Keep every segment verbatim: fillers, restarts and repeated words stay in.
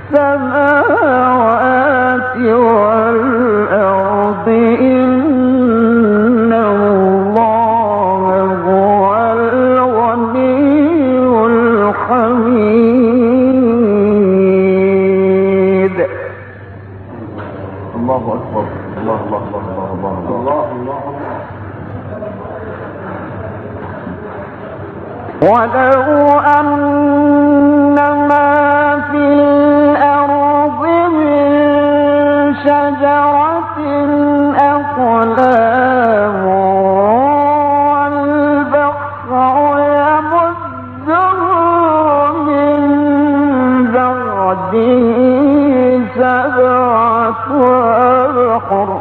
السماوات والأرض إن الله هو الغني الحميد. الله أكبر. الله الله الله الله الله الله. ولو أن ما في الأرض من شجرة أقلام والبحر يمده من بعده سبعة أبحر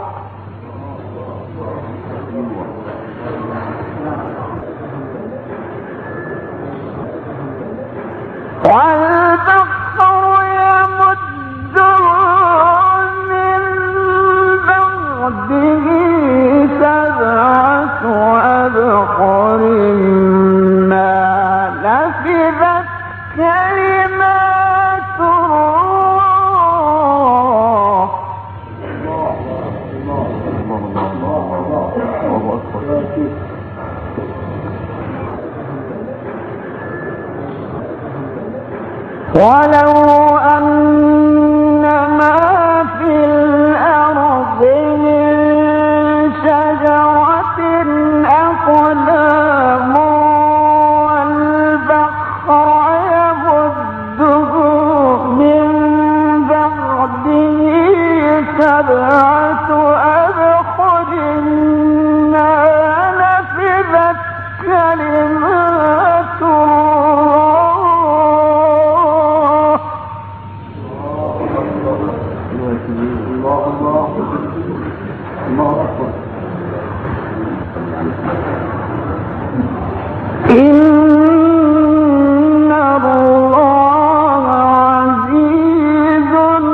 والبحر يمده من بعده سبعة أبحر ما نفذت كلمات الله. ولو أن ما في الأرض من شجرة أقلام والبحر يمده من بعده سبعة أبحر ما نفذت كلمات إن الله عزيز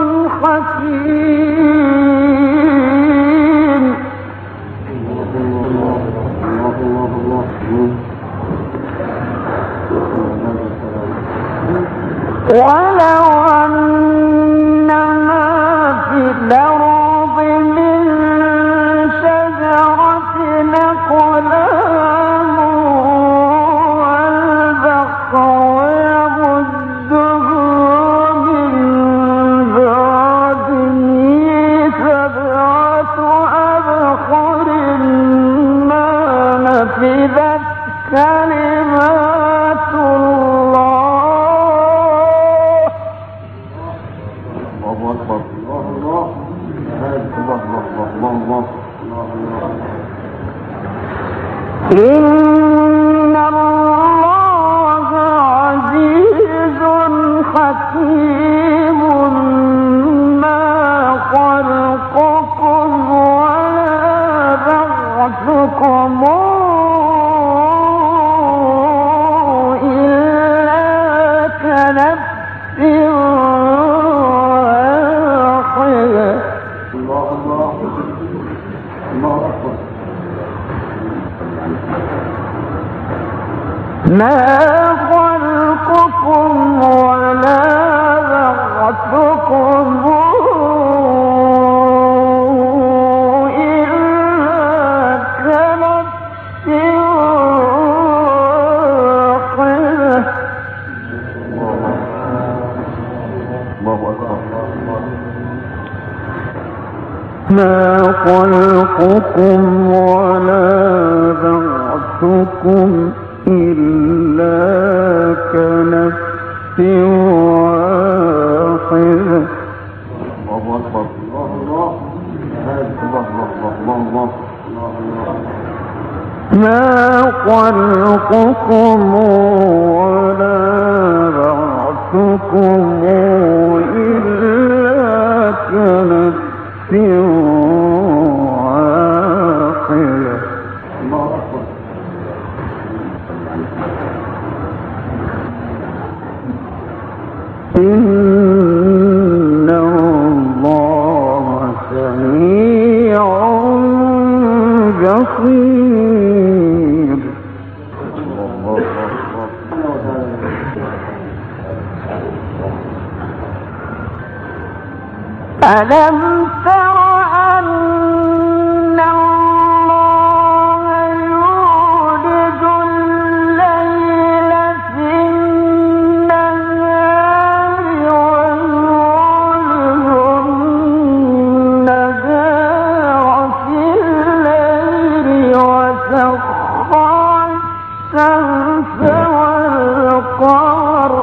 حكيم. ولو أن ما في الأرض من شجرة أقلام والبحر يمده من بعده سبعة أبحر ما نفذت كلمات الله. الله أكبر. الله الله الله الله. إن الله عزيز حكيم ما خلقكم ولا بعثكم إلا كنفس واحدة. الله الله الله أكبر. ما خلقكم ولا بعثكم إلا كنفس واحدة. الله أكبر. ما خلقكم ولا بعثكم إلا كنفس واحدة. الله أكبر. الله الله الله الله. ما خلقكم ولا بعثكم إلا كنفس واحدة. الله أكبر. إن الله سميع بصير. ألم تر أن الله يولج الليل في النهار ويولج النهار في الليل وسخر الشمس والقمر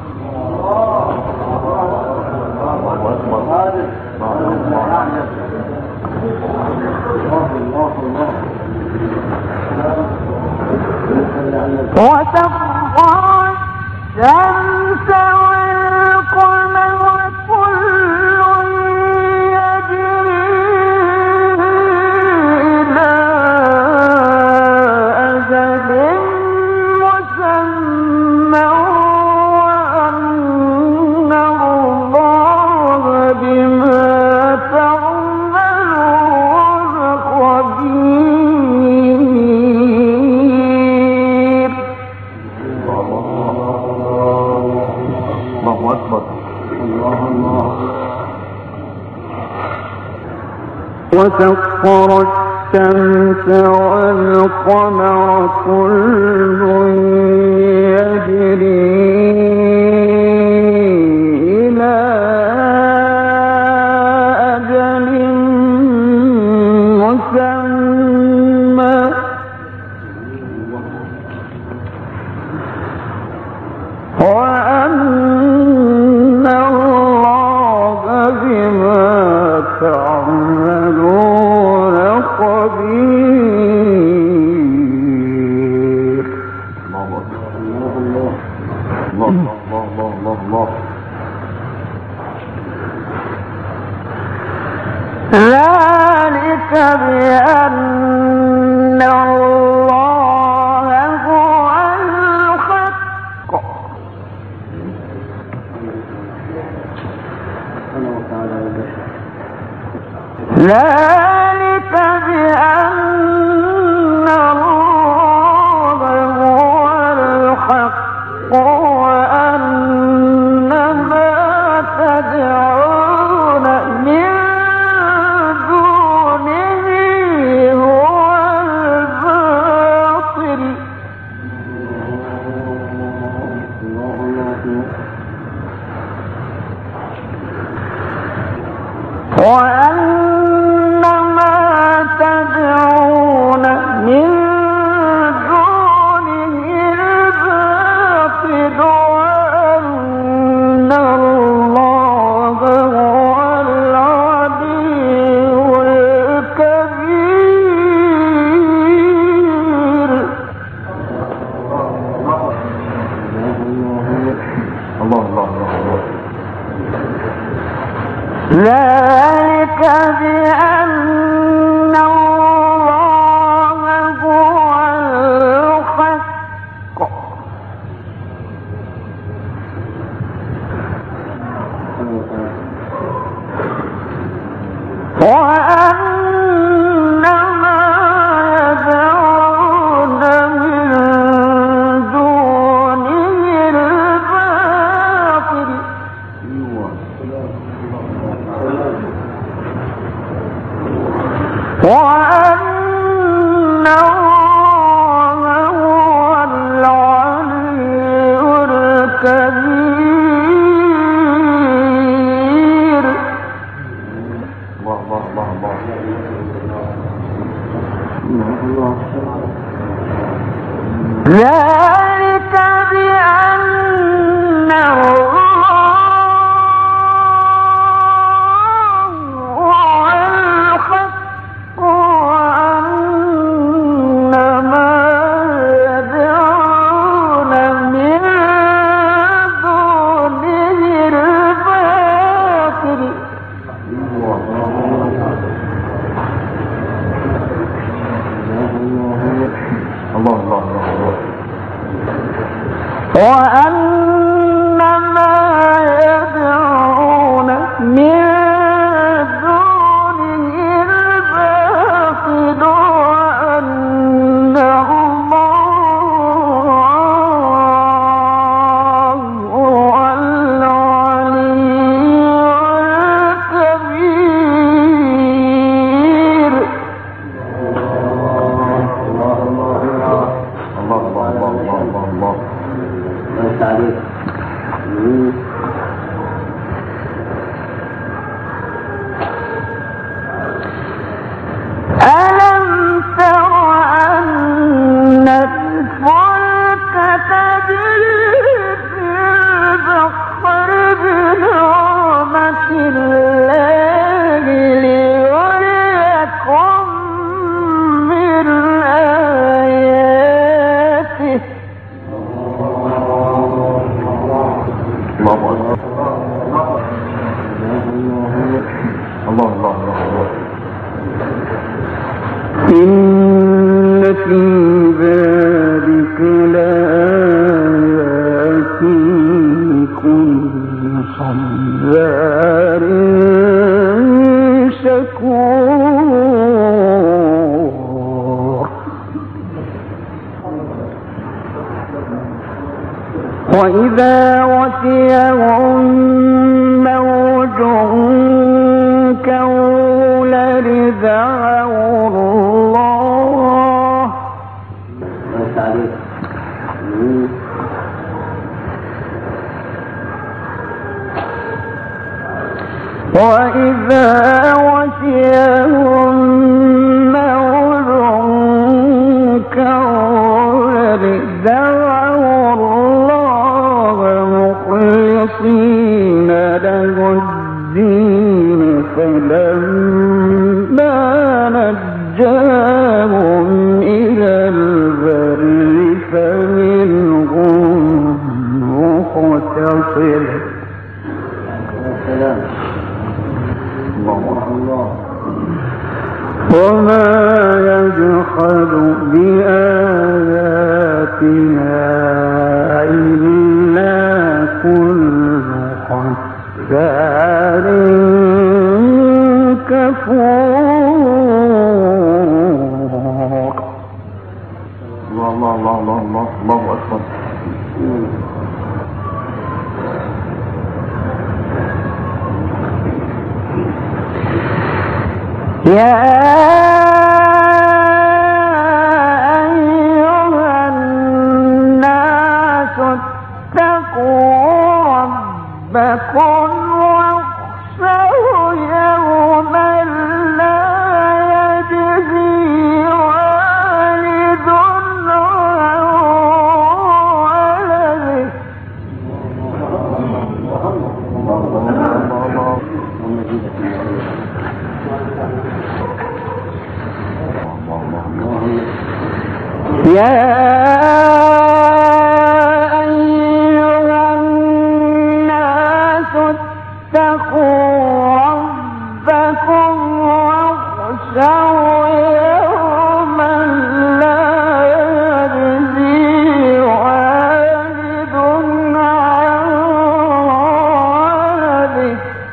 وسخر الشمس والقمر كل يجري إلى أجل مسمى وأن الله بما تعملون خبير. الله أكبر. الله الله. وسخر الشمس والقمر كل يجري إلى أجل مسمى وأن الله بما تعملون خبير. الله الله الله الله الله. ذلك بأن الله هو الحق ذلك بأن الله هو الحق وأن ما تدعون من دونه هو الباطل وأن ما تدعون من دونه الباطل وأن الله هو العلي الكبير. الله الله الله. ذلك بأن الله هو الحق وأن ما يدعون من دونه الباطل وأن الله هو العلي الكبير. الله الله الله الله. ذلك بأن الله هو الحق وأن ما يدعون من دونه الباطل الله الله الله. صبار شكور وإذا غشيهم موج كالظلل دعوا الله وإذا غشيهم موج كالظلل دعوا الله مخلصين له الدين فلما نجاهم إلى البر فمنهم مقتصد وما يجحد بآياتنا إلا كل ختار كفور. الله الله الله الله الله الله أكبر. يا أيها الناس اتقوا ربكم واخشوا يوما لا يجزي والد عن ولده يا أيها الناس اتقوا ربكم واخشوا يوما لا يجزي والد عن ولده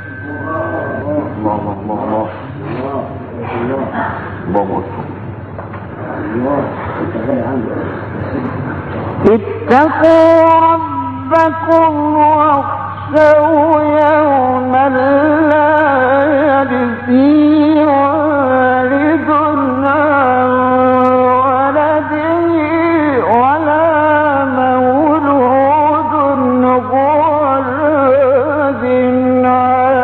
اتقوا ربكم واخشوا يوما لا يجزي والد عن ولده ولا مولود هو جاز عن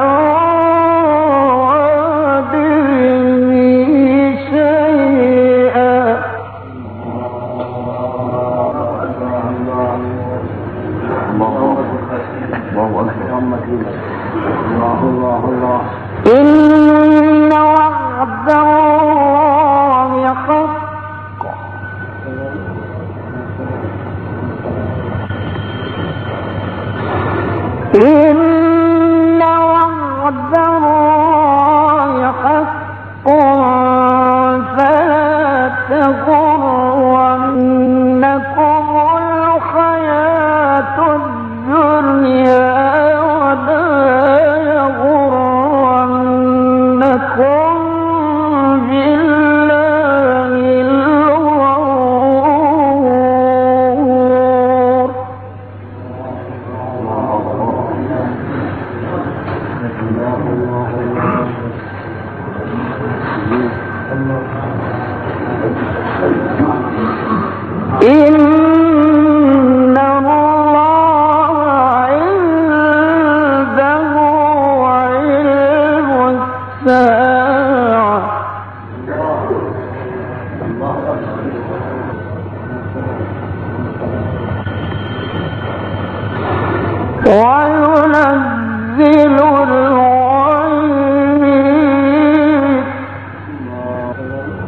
والده شيئا إن وعد الله حق إن وعد الله حق فلا تغرنكم الحياة الدنيا ولا يغرنكم بالله الغرور إن الله عنده علم الساعة وينزل الغيث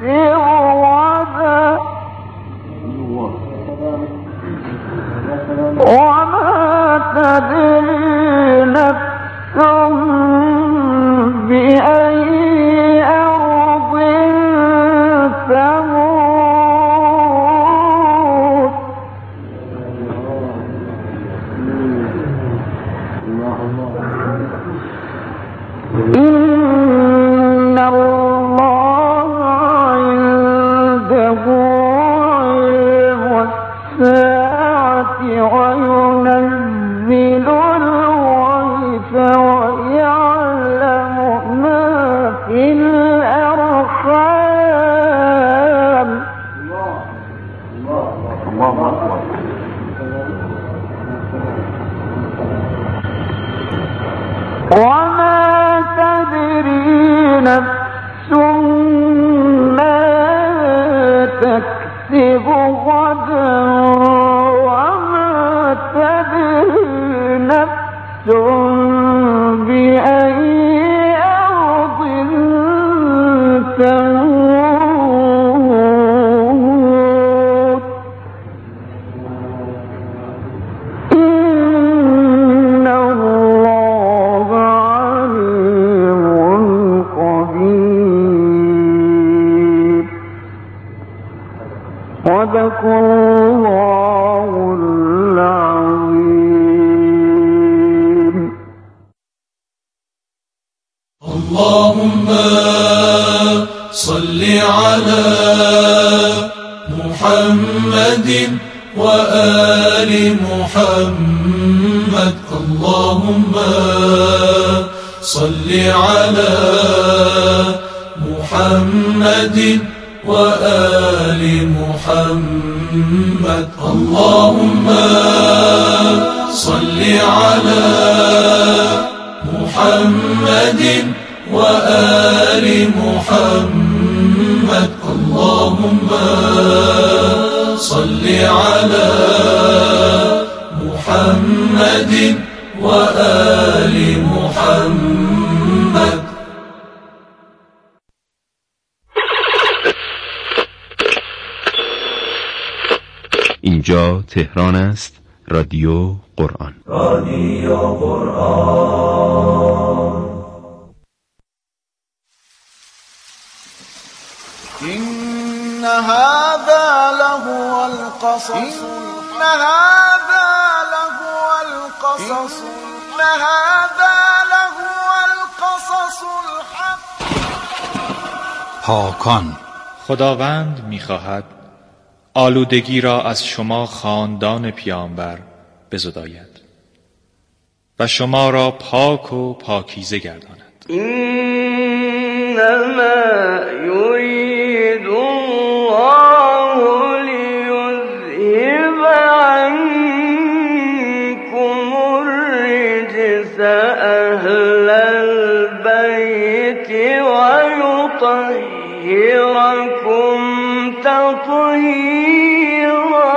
وما تدري نفس بأي أرض تموت إن الله عنده علم الساعة وينزل الغيث ويعلم ما في الأرحام الله أكبر. وما تدري نفس ما تكسب غدا وما تدري نفس بأي أرض تموت إن الله عليم خبير صدق الله العظيم. اللهم صل على محمد وآل محمد. اللهم صل على محمد وآل محمد. اللهم صل على محمد وآل محمد. اللهم صل على محمد وآل محمد. اینجا تهران است. رادیو قرآن. رادیو قرآن. إن هذا لهو القصص إن هذا لهو القصص إن هذا لهو القصص الحق. پاکان. خداوند می‌خواهد آلودگی را از شما خاندان پیامبر بزداید و شما را پاک و پاکیزه گرداند. إنما يريد الله ليذهب عنكم الرجس أهل البيت ويطهركم تطهيرا.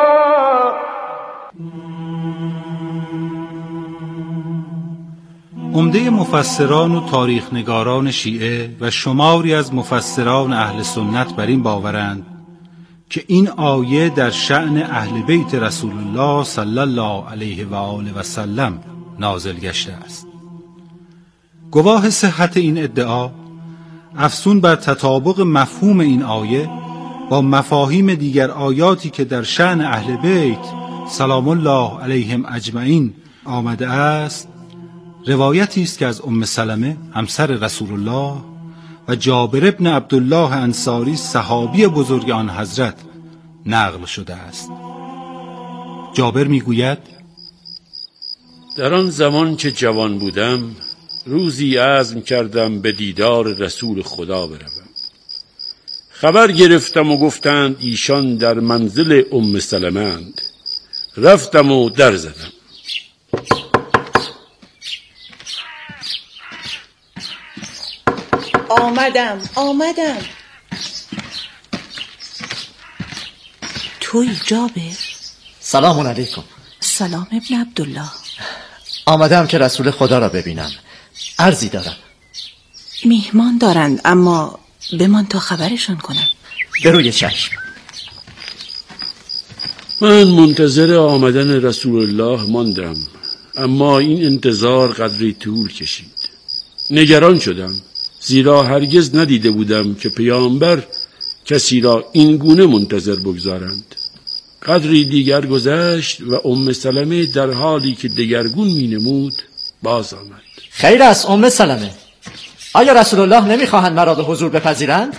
عمده مفسران و تاریخنگاران شیعه و شماری از مفسران اهل سنت بر این باورند که این آیه در شأن اهل بیت رسول الله صلی الله علیه و آله و سلم نازل گشته است. گواه صحت این ادعا افسون بر تطابق مفهوم این آیه با مفاهیم دیگر آیاتی که در شأن اهل بیت سلام الله علیهم اجمعین آمده است، روایتی است که از ام سلمه همسر رسول الله و جابر ابن عبدالله انصاری صحابی بزرگ آن حضرت نقل شده است. جابر میگوید در آن زمان که جوان بودم روزی عزم کردم به دیدار رسول خدا بروم. خبر گرفتم و گفتند ایشان در منزل ام سلمه اند. رفتم و در زدم. آمدم آمدم. توی جابر؟ سلام علیکم. سلام ابن عبدالله. آمدم که رسول خدا را ببینم. عرضی دارم. میهمان دارند اما بمان تا خبرشان کنم. به روی چشم. من منتظر آمدن رسول الله ماندم، اما این انتظار قدری طول کشید. نگران شدم، زیرا هرگز ندیده بودم که پیامبر کسی را این گونه منتظر بگذارند. قدری دیگر گذشت و ام سلمه در حالی که دگرگون می نمود باز آمد. خیر است ام سلمه، آیا رسول الله نمیخواهند مرا به حضور بپذیرند؟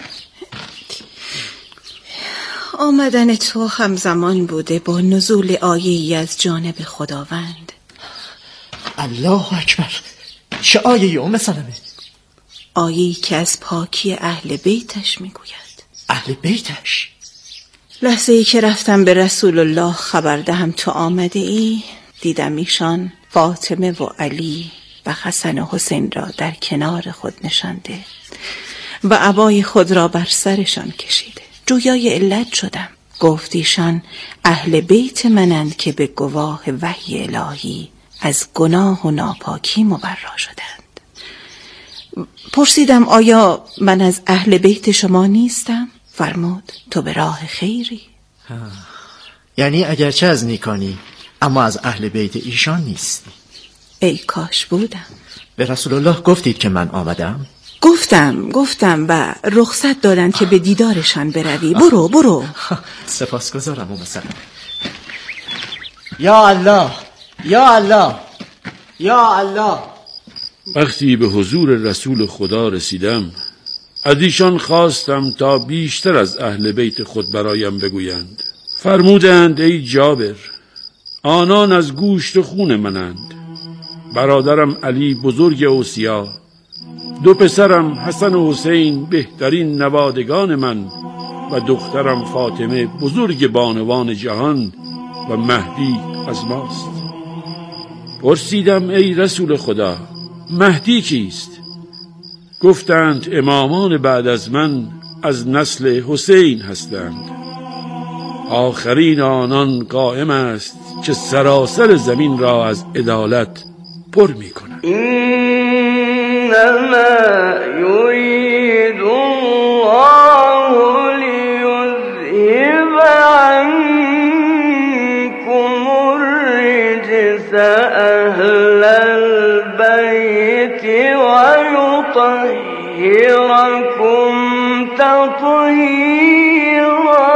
آمدن تو همزمان بوده با نزول آیه‌ای از جانب خداوند. الله اکبر. چه آیه‌ای ام سلمه؟ آیه‌ای که از پاکی اهل بیتش میگوید. اهل بیتش؟ لحظه ای که رفتم به رسول الله خبر دهم تو آمده ای، دیدم ایشان فاطمه و علی و حسن و حسین را در کنار خود نشانده و عبای خود را بر سرشان کشیده. جویای علت شدم. گفتیشان اهل بیت منند که به گواه وحی الهی از گناه و ناپاکی مبرا شدند. پرسیدم آیا من از اهل بیت شما نیستم؟ فرمود تو به راه خیری. یعنی اگرچه از نیکانی اما از اهل بیت ایشان نیستی. ای کاش بودم. به رسول الله گفتید که من آمدم؟ گفتم گفتم و رخصت دادند که به دیدارشان بروی. برو برو. سپاسگزارم ام سلمه. یا الله یا الله یا الله. وقتی به حضور رسول خدا رسیدم، از ایشان خواستم تا بیشتر از اهل بیت خود برایم بگویند. فرمودند ای جابر، آنان از گوشت خون منند. برادرم علی بزرگ اوصیا، دو پسرم حسن و حسین بهترین نوادگان من و دخترم فاطمه بزرگ بانوان جهان و مهدی از ماست. پرسیدم ای رسول خدا، مهدی کیست؟ گفتند امامان بعد از من از نسل حسین هستند. آخرین آنان قائم است که سراسر زمین را از عدالت پر می کند. انما یرید الله لیذهب عنکم الرجس اهل البیت و یطهرکم تطهیرا.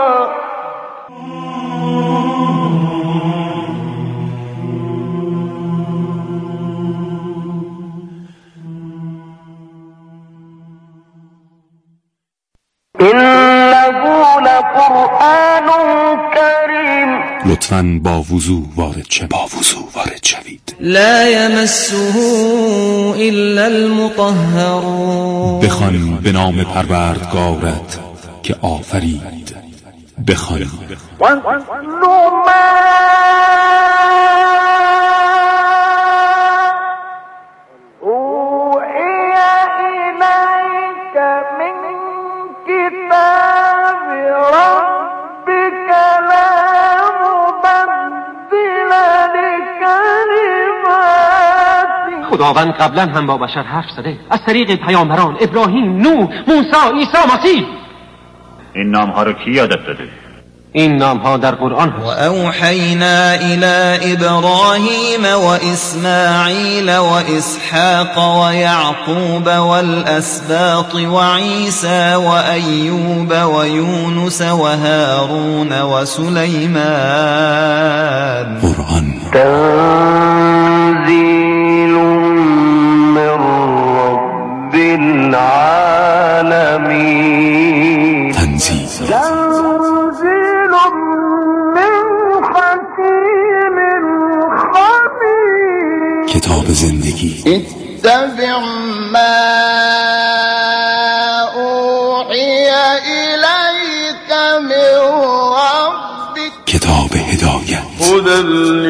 لطفاً با وضو وارد شوید. با وضو وارد شوید. لا یمسه الا المطهرون. بخوان به نام پروردگارت که آفرید. بخوان. خداوند قبلا هم با بشر حرف زده از طریق پیامبران ابراهیم، نوح، موسی، عیسی مسیح. این نام ها رو کی یادت داده؟ این نام ها در قرآن هست. و اوحینا الی ابراهیم و اسماعیل و اسحاق و یعقوب والاسباط و عیسی و ایوب و یونس و هارون و سلیمان. قرآن تنزیل من رب العالمین. تنزیل تنزیل من حکیم خبیر. کتاب زندگی. اتبع ما اوحی الیک من ربک. کتاب هدایت. هدی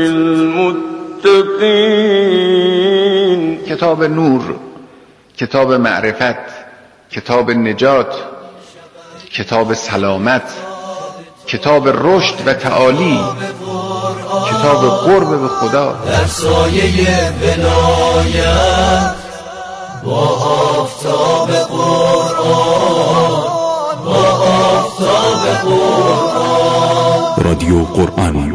للمتقین. کتاب نور، کتاب معرفت، کتاب نجات، کتاب سلامت، کتاب رشد و تعالی، کتاب قرب به خدا. در سایه ولایت با آفتاب قرآن، با آفتاب به قرآن. رادیو قرآن.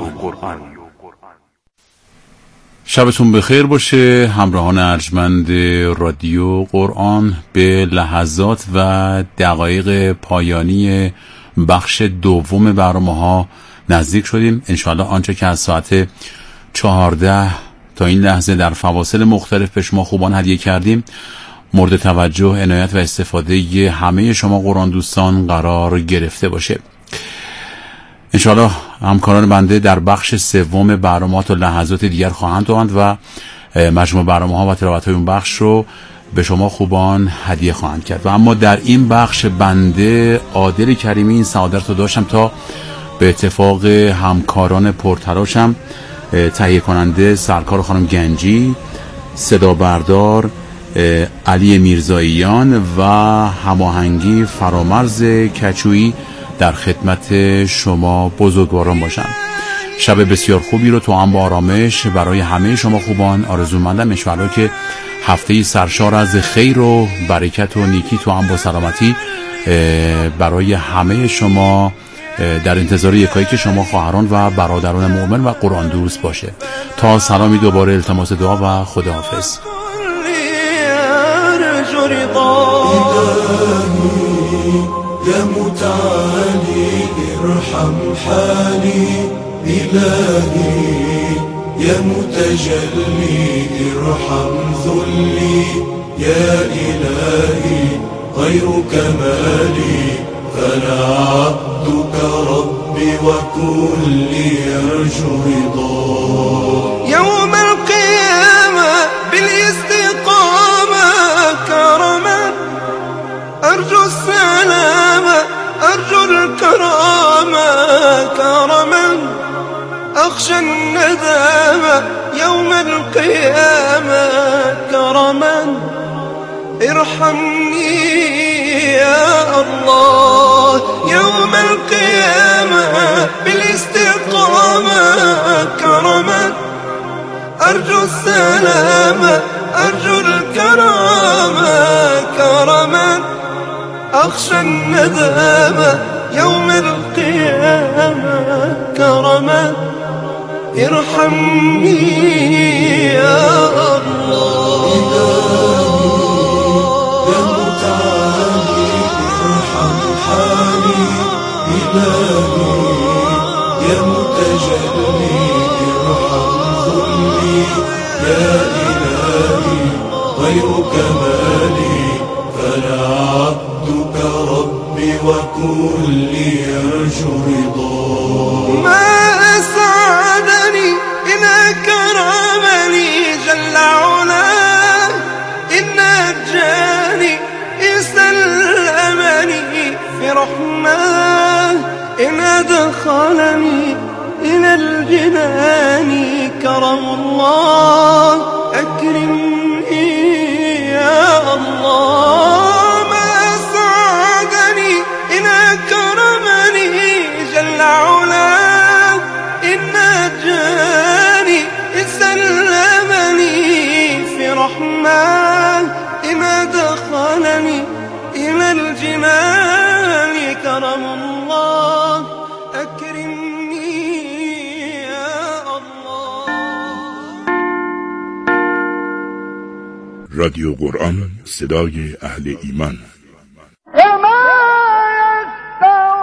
شبتون بخیر باشه همراهان ارجمند رادیو قرآن. به لحظات و دقایق پایانی بخش دوم برنامه‌ها نزدیک شدیم. انشاءالله آنچه که از ساعت چهارده تا این لحظه در فواصل مختلف به شما خوبان هدیه کردیم مورد توجه، عنایت و استفاده همه شما قرآن دوستان قرار گرفته باشه. انشاءالله همکاران بنده در بخش سوم برنامه تا لحظات دیگر خواهند آمد و مجموع برنامه ها و تلاوت های اون بخش رو به شما خوبان هدیه خواهند کرد. و اما در این بخش بنده عادل کریمی این سعادت رو داشتم تا به اتفاق همکاران پرتلاشم تهیه کننده سرکار خانم گنجی، صدا بردار علی میرزاییان و هماهنگی فرامرز کچویی در خدمت شما بزرگواران باشم. شب بسیار خوبی رو تو هم با آرامش برای همه شما خوبان آرزومندم. انشاءالله که هفته سرشار از خیر و برکت و نیکی تو هم با سلامتی برای همه شما در انتظار یکایک شما خواهران و برادران مؤمن و قرآن دوست باشه. تا سلامی دوباره، التماس دعا و خداحافظ. يا متعالي ارحم حالي إلهي، يا متجلي ارحم ذلي، يا إلهي غيرك مالي، فلا عبدك ربي وكلي يرجو رضاك. يوم القيامة بالاستقامة كرما أرجو السلامة، أرجو الكرامة كرما، أخشى الندامة يوم القيامة كرما. ارحمني يا الله يوم القيامة بالاستقامة كرما، أرجو السلامة، أرجو الكرامة كرما، أخشى الندامة يوم القيامة كرما. ارحمني يا الله يا متعالي ارحم حالي إلهي، يا متجلي ارحم ذلي، يا إلهي غيرك مالي، فلا عبدك ربي وكلي يرجو رضاك. ما أسعدني إن أكرمني جل علاه، إن نجاني إن سلمني في رحماه، إن أدخلني إلى الجنان كرم الله. أكرمني يا الله ما أسعدني إن أكرمني جل علاه، إن نجاني إن سلمني في رحماه، إن أدخلني إلى الجنان كرم الله. أكرمني يا الله. رادیو قرآن، صدای اهل ایمان.